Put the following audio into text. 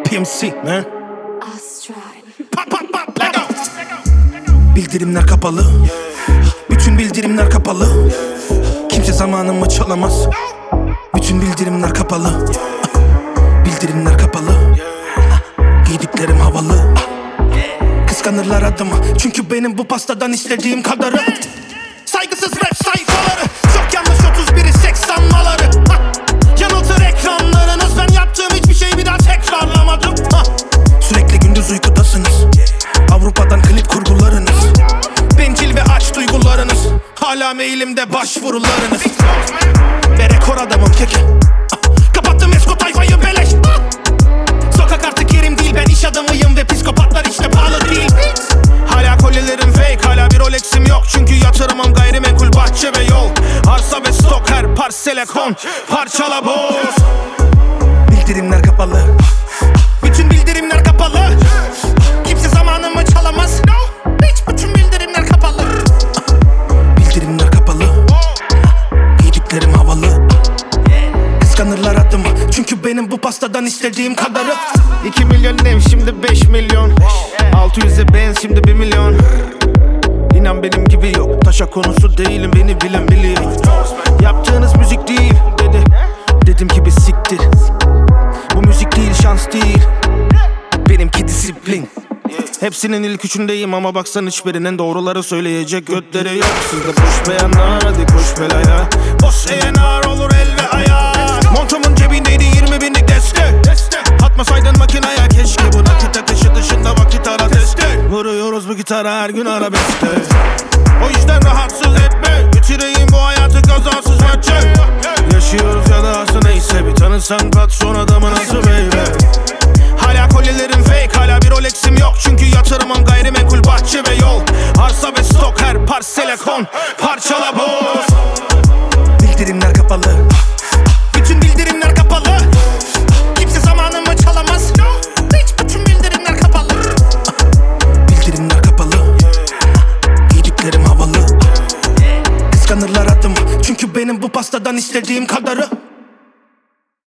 PMC man. Pop, pop, pop, let go. Bildirimler kapalı. Bütün bildirimler kapalı. Kimse zamanımı çalamaz. Bütün bildirimler kapalı. Bildirimler kapalı. Giydiklerim havalı. Kıskanırlar adımı, çünkü benim bu pastadan istediğim kadarı. Saygısız rap sayfaları, çok yanlış 31'i 80'maları. Yanıltır ekranlarınız, ben yaptığım hiçbir şeyi bir daha tekrarlamadım. Sürekli gündüz uykudasınız, Avrupa'dan klip kurgularınız. Bencil ve aç duygularınız, hala mailimde başvurularınız. Ve rekor adamım keke. Kapattım esko tayfayı beleş. Sokak artık yerim değil, ben iş adamıyım ve psikopatlar işte pahalı değil. Hala kolyelerim fake, hala bir Rolex'im yok, çünkü yatırımım gayrimenkul, bahçe ve yol. Arsa ve stok, her parsele kon, parçala boz. Bildirimler kapalı. Bütün bildirimler kapalı. Kimse zamanımı çalamaz. Hiç, bütün bildirimler kapalı. Bildirimler kapalı. Giydiklerim havalı. Kıskanırlar adımı, çünkü benim bu pastadan istediğim kadarı. 2 milyon ev şimdi 5 milyon. 600'e benz şimdi 1 milyon. İnan benim gibi yok, taşa konusu değilim, beni bilen biliyor. Yaptığınız müzik değil dedi. Dedim ki bir siktir. Bu müzik değil, şans değil. Benimki disiplin. Hepsinin ilk üçündeyim ama baksan hiçbirinin doğruları söyleyecek götleri yok. Sizde boş beyanlar, hadi koş belaya. Boş eğenar olur el ve ayak. Montumun cebindeydi 20 binlik destek. Atmasaydın makinaya keşke, bu nakit akışı dışında vakit ara teste. Vuruyoruz bu gitara her gün arabeskte. O yüzden rahatsız etme, bitireyim bu hayatı kazasız maçı. Yaşıyoruz ya da asıl neyse, bir tanısan patron adamı nasıl baby. Hala kolyelerim fake, hala bir Rolex'im yok, çünkü yatırımım gayrimenkul, bahçe ve yol. Arsa ve stok, her parsele kon, parçala boz. Bildirimler kapalı. Bütün bildirimler kapalı. Kimse zamanımı çalamaz. Hiç, bütün bildirimler kapalı. Bildirimler kapalı. Giydiklerim havalı. Kıskanırlar adımı, çünkü benim bu pastadan istediğim kadarı.